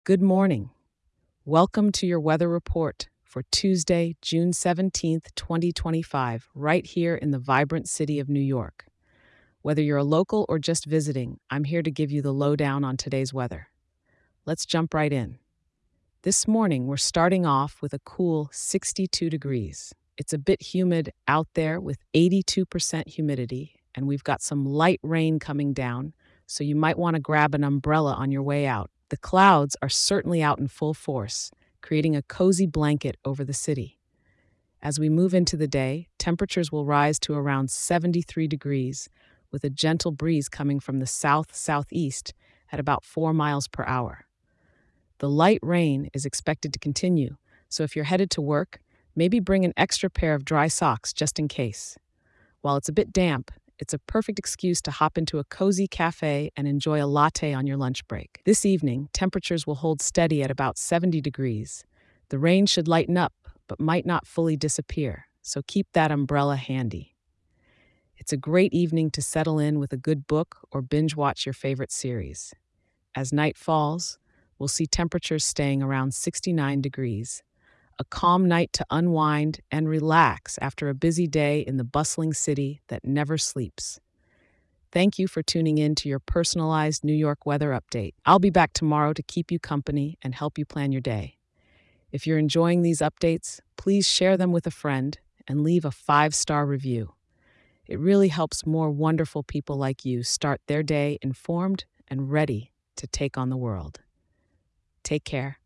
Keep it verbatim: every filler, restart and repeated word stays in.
Good morning. Welcome to your weather report for Tuesday, June seventeenth, twenty twenty-five, right here in the vibrant city of New York. Whether you're a local or just visiting, I'm here to give you the lowdown on today's weather. Let's jump right in. This morning, we're starting off with a cool sixty-two degrees. It's a bit humid out there with eighty-two percent humidity, and we've got some light rain coming down, so you might want to grab an umbrella on your way out. The clouds are certainly out in full force, creating a cozy blanket over the city. As we move into the day, temperatures will rise to around seventy-three degrees, with a gentle breeze coming from the south-southeast at about four miles per hour. The light rain is expected to continue, so if you're headed to work, maybe bring an extra pair of dry socks just in case. While it's a bit damp, it's a perfect excuse to hop into a cozy cafe and enjoy a latte on your lunch break. This evening, temperatures will hold steady at about seventy degrees. The rain should lighten up, but might not fully disappear, so keep that umbrella handy. It's a great evening to settle in with a good book or binge watch your favorite series. As night falls, we'll see temperatures staying around sixty-nine degrees. A calm night to unwind and relax after a busy day in the bustling city that never sleeps. Thank you for tuning in to your personalized New York weather update. I'll be back tomorrow to keep you company and help you plan your day. If you're enjoying these updates, please share them with a friend and leave a five-star review. It really helps more wonderful people like you start their day informed and ready to take on the world. Take care.